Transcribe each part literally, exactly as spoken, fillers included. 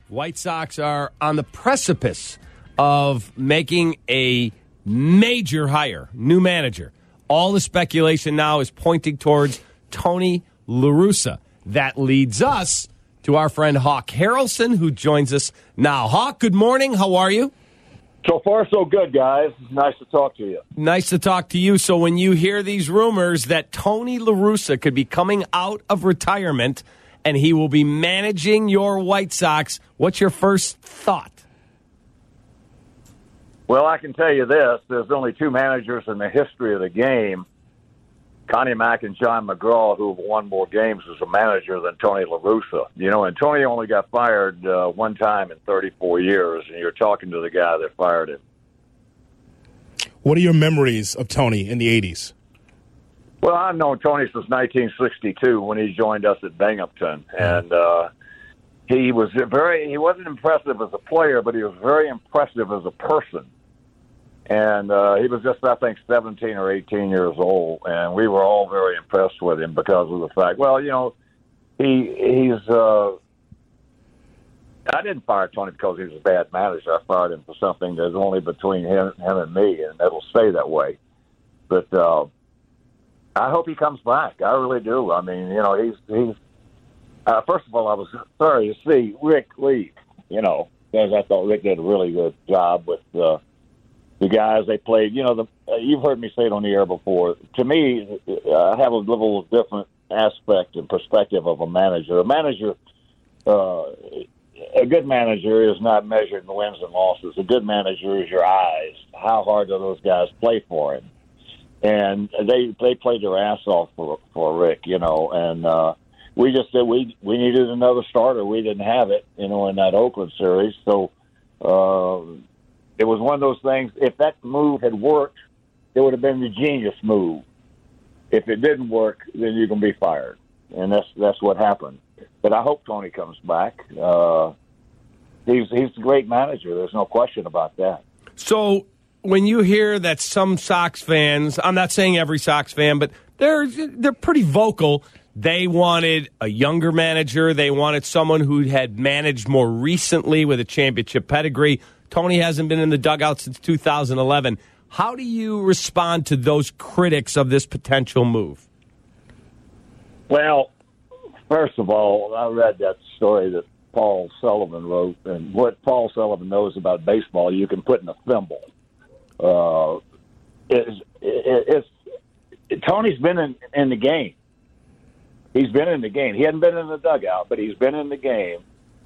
White Sox are on the precipice of making a major hire, new manager. All the speculation now is pointing towards Tony La Russa. That leads us to our friend Hawk Harrelson, who joins us now. Hawk, good morning. How are you? So far, so good, guys. It's nice to talk to you. Nice to talk to you. So when you hear these rumors that Tony La Russa could be coming out of retirement and he will be managing your White Sox, what's your first thought? Well, I can tell you this. There's only two managers in the history of the game, Connie Mack and John McGraw, who have won more games as a manager than Tony La Russa. You know, and Tony only got fired uh, one time in thirty-four years, and you're talking to the guy that fired him. What are your memories of Tony in the eighties? Well, I've known Tony since nineteen sixty-two when he joined us at Binghamton, and uh, he was very, he wasn't impressive as a player, but he was very impressive as a person. And uh, he was just, I think, seventeen or eighteen years old, and we were all very impressed with him because of the fact, well, you know, he he's, uh, I didn't fire Tony because he was a bad manager. I fired him for something that's only between him, him and me, and it'll stay that way. But uh, I hope he comes back. I really do. I mean, you know, he's, he's uh, first of all, I was sorry to see Rick leave, you know, because I thought Rick did a really good job with uh, the guys they played. You know, the, uh, you've heard me say it on the air before. To me, uh, I have a little different aspect and perspective of a manager. A manager, uh, a good manager is not measured in wins and losses. A good manager is your eyes. How hard do those guys play for him? And they they played their ass off for for Rick, you know. And uh, we just said we we needed another starter. We didn't have it, you know, in that Oakland series. So. Uh, It was one of those things, if that move had worked, it would have been the genius move. If it didn't work, then you're going to be fired. And that's that's what happened. But I hope Tony comes back. Uh, he's, he's a great manager. There's no question about that. So when you hear that some Sox fans, I'm not saying every Sox fan, but they're they're pretty vocal. They wanted a younger manager. They wanted someone who had managed more recently with a championship pedigree. Tony hasn't been in the dugout since two thousand eleven. How do you respond to those critics of this potential move? Well, first of all, I read that story that Paul Sullivan wrote, and what Paul Sullivan knows about baseball, you can put in a thimble. Uh, it's, it's, it, Tony's been in, in the game. He's been in the game. He hadn't been in the dugout, but he's been in the game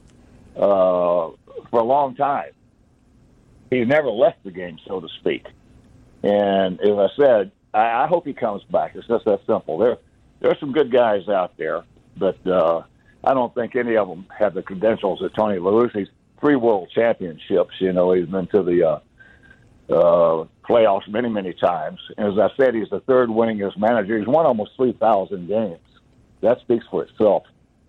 uh, for a long time. He's never left the game, so to speak. And as I said, I, I hope he comes back. It's just that simple. There, there are some good guys out there, but uh, I don't think any of them have the credentials of Tony La Russa. He's three world championships. You know, he's been to the uh, uh, playoffs many, many times. And as I said, he's the third winningest manager. He's won almost three thousand games. That speaks for itself.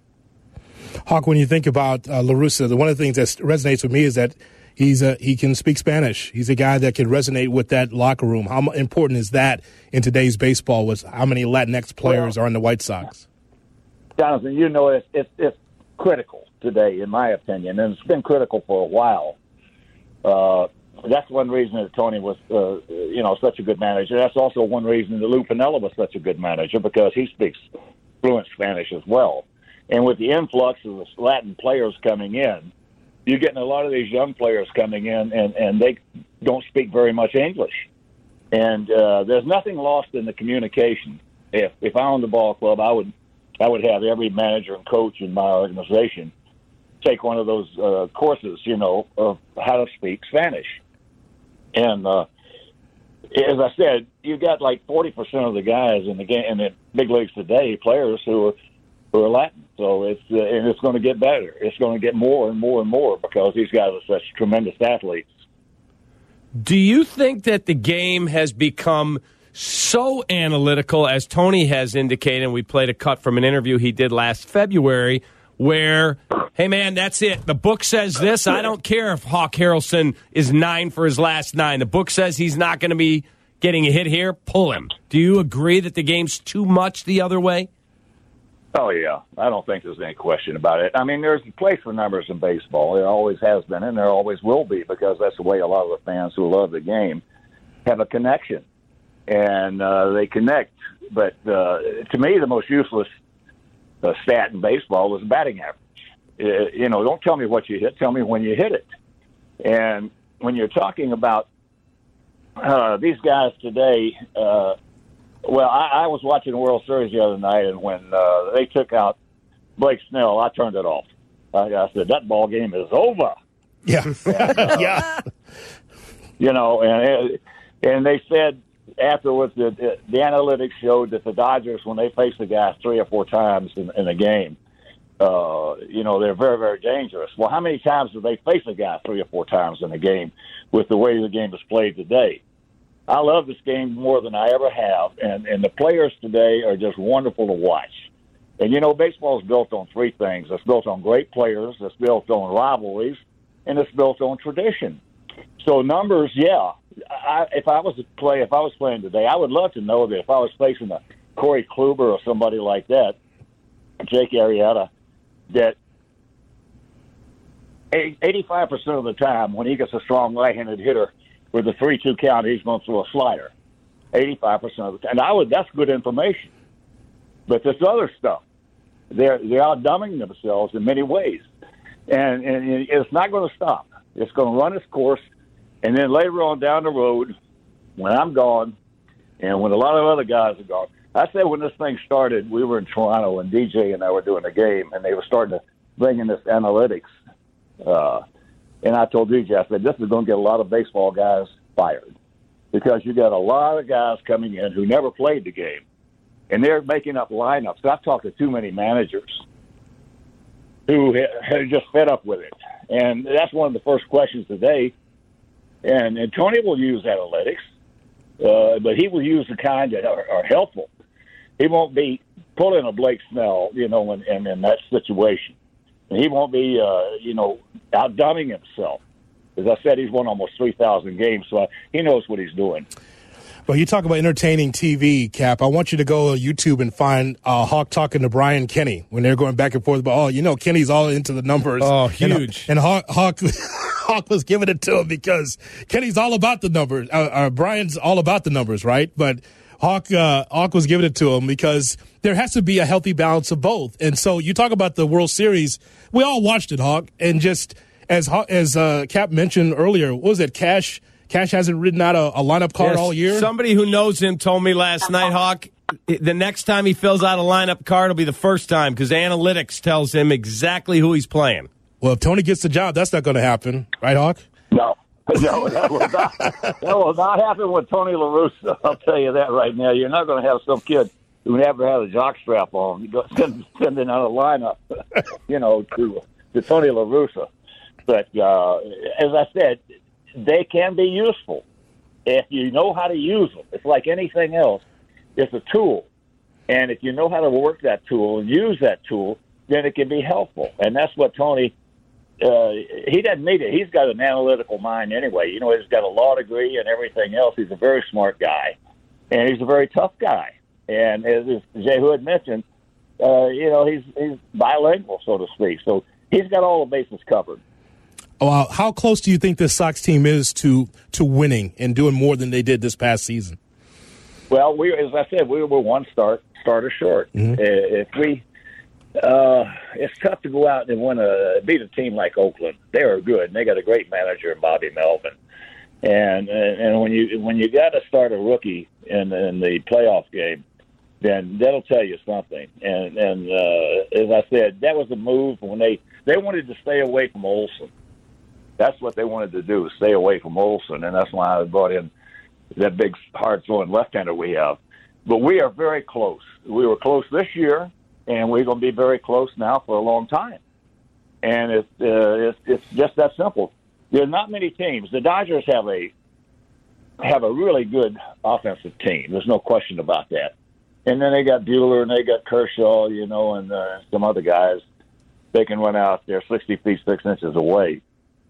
Hawk, when you think about uh, La Russa, the, one of the things that resonates with me is that He's a, he can speak Spanish. He's a guy that can resonate with that locker room. How important is that in today's baseball with how many Latinx players well, are in the White Sox? Jonathan, you know, it's, it's, it's critical today, in my opinion, and it's been critical for a while. Uh, that's one reason that Tony was, uh, you know, such a good manager. That's also one reason that Lou Piniella was such a good manager, because he speaks fluent Spanish as well. And with the influx of the Latin players coming in, you're getting a lot of these young players coming in, and, and they don't speak very much English. And uh, there's nothing lost in the communication. If if I owned the ball club, I would I would have every manager and coach in my organization take one of those uh, courses, you know, of how to speak Spanish. And uh, as I said, you got like forty percent of the guys in the game in the big leagues today, players who are who are Latin. So it's uh, and it's going to get better. It's going to get more and more and more because these guys are such tremendous athletes. Do you think that the game has become so analytical, as Tony has indicated? And we played a cut from an interview he did last February where, hey, man, that's it. The book says this. I don't care if Hawk Harrelson is nine for his last nine. The book says he's not going to be getting a hit here. Pull him. Do you agree that the game's too much the other way? Oh, yeah. I don't think there's any question about it. I mean, there's a place for numbers in baseball. There always has been, and there always will be, because that's the way a lot of the fans who love the game have a connection. And uh, they connect. But uh, to me, the most useless uh, stat in baseball was batting average. Uh, you know, don't tell me what you hit. Tell me when you hit it. And when you're talking about uh, these guys today, uh, well, I, I was watching the World Series the other night, and when uh, they took out Blake Snell, I turned it off. I, I said, that ball game is over. Yeah. And, uh, yeah. You know, and and they said afterwards that the, the analytics showed that the Dodgers, when they face the guys three or four times in, in a game, uh, you know, they're very, very dangerous. Well, how many times do they face a guy three or four times in a game with the way the game is played today? I love this game more than I ever have, and, and the players today are just wonderful to watch. And, you know, baseball is built on three things. It's built on great players, it's built on rivalries, and it's built on tradition. So numbers, yeah. I, if I was to play, if I was playing today, I would love to know that if I was facing a Corey Kluber or somebody like that, Jake Arrieta, that eighty-five percent of the time when he gets a strong right-handed hitter with a three two count, he's going to throw a slider. eighty-five percent of the time. And I would, that's good information. But this other stuff, they're, they're outdumbing themselves in many ways. And, and it's not going to stop. It's going to run its course. And then later on down the road, when I'm gone, and when a lot of other guys are gone, I said when this thing started, we were in Toronto, and D J and I were doing a game, and they were starting to bring in this analytics. Uh, and I told D J, I said, this is going to get a lot of baseball guys fired, because you got a lot of guys coming in who never played the game, and they're making up lineups. I've talked to too many managers who are just fed up with it. And that's one of the first questions today. And, and Tony will use analytics, uh, but he will use the kind that are, are helpful. He won't be pulling a Blake Snell, you know, in, in, in that situation. And he won't be, uh, you know, outdumbing himself. As I said, he's won almost three thousand games, so he knows what he's doing. Well, you talk about entertaining T V, Cap. I want you to go to YouTube and find uh, Hawk talking to Brian Kenny when they're going back and forth. But, oh, you know, Kenny's all into the numbers. Oh, huge. And, and Hawk, Hawk, Hawk was giving it to him because Kenny's all about the numbers. Uh, uh, Brian's all about the numbers, right? But Hawk, uh, Hawk was giving it to him because there has to be a healthy balance of both. And so you talk about the World Series. We all watched it, Hawk. And just as as uh, Cap mentioned earlier, what was it, Cash? Cash hasn't written out a, a lineup card yes, all year? Somebody who knows him told me last night, Hawk, the next time he fills out a lineup card will be the first time because analytics tells him exactly who he's playing. Well, if Tony gets the job, that's not going to happen. Right, Hawk? No. No, that will, not, that will not happen with Tony La Russa. I'll tell you that right now. You're not going to have some kid who never had a jock strap on send, sending out a lineup, you know, to, to Tony La Russa. But uh, as I said, they can be useful if you know how to use them. It's like anything else. It's a tool. And if you know how to work that tool and use that tool, then it can be helpful. And that's what Tony, uh, he doesn't need it. He's got an analytical mind anyway. You know, he's got a law degree and everything else. He's a very smart guy. And he's a very tough guy. And as Jay Hood mentioned, uh, you know, he's, he's bilingual, so to speak. So he's got all the bases covered. Uh, how close do you think this Sox team is to to winning and doing more than they did this past season? Well, we, as I said, we were one start starter short. Mm-hmm. If we, uh, it's tough to go out and win a beat a team like Oakland. They are good, and they got a great manager in Bobby Melvin. And and when you when you got to start a rookie in in the playoff game, then that'll tell you something. And and uh, as I said, that was a move when they they wanted to stay away from Olsen. That's what they wanted to do, stay away from Olsen, and that's why I brought in that big, hard-throwing left-hander we have. But we are very close. We were close this year, and we're going to be very close now for a long time. And it's, uh, it's it's just that simple. There are not many teams. The Dodgers have a have a really good offensive team. There's no question about that. And then they got Buehler, and they got Kershaw, you know, and uh, some other guys. They can run out there sixty feet, six inches away.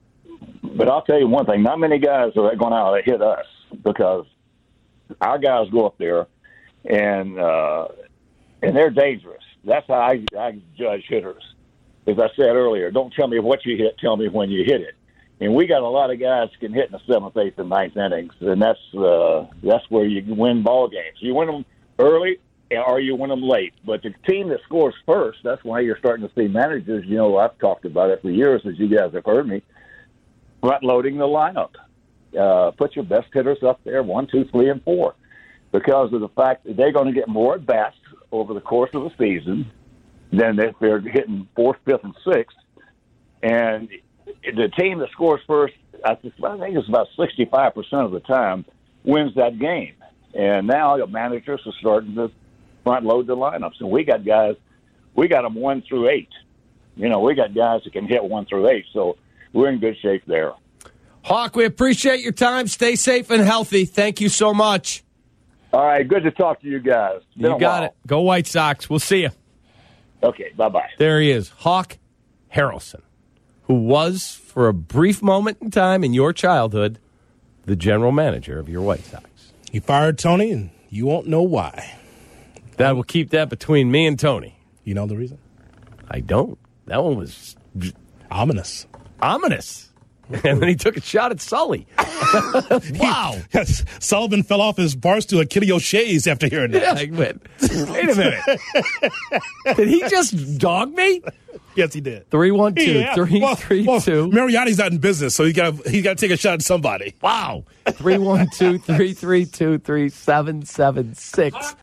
But I'll tell you one thing, not many guys are going out to hit us because our guys go up there and uh, and they're dangerous. that's how I, I judge hitters. As I said earlier, don't tell me what you hit, tell me when you hit it. And we got a lot of guys who can hit in the seventh, eighth, and ninth innings, and that's uh, that's where you win ball games. You win them early, or you win them late. But the team that scores first, that's why you're starting to see managers. You know, I've talked about it for years, as you guys have heard me. Front loading the lineup, uh, put your best hitters up there, one, two, three, and four, because of the fact that they're going to get more at bats over the course of the season than if they're hitting fourth, fifth, and sixth. And the team that scores first, I think it's about sixty-five percent of the time, wins that game. And now the managers are starting to front load the lineups. And we got guys, we got them one through eight. You know, we got guys that can hit one through eight. So we're in good shape there. Hawk, we appreciate your time. Stay safe and healthy. Thank you so much. All right, good to talk to you guys. You got it. Go White Sox. We'll see you. Okay, bye-bye. There he is, Hawk Harrelson, who was, for a brief moment in time in your childhood, the general manager of your White Sox. He fired Tony, and you won't know why. That will keep that between me and Tony. You know the reason? I don't. That one was ominous. Ominous. And then he took a shot at Sully. Wow. Yes, Sullivan fell off his bar stool at Kitty O'Shea's after hearing that. Yeah, I went, wait a minute. Did he just dog me? Yes, he did. Three one two yeah. three well, three well, two. Mariotti's not in business, so he got he got to take a shot at somebody. Wow. Three one two three three two three seven seven six.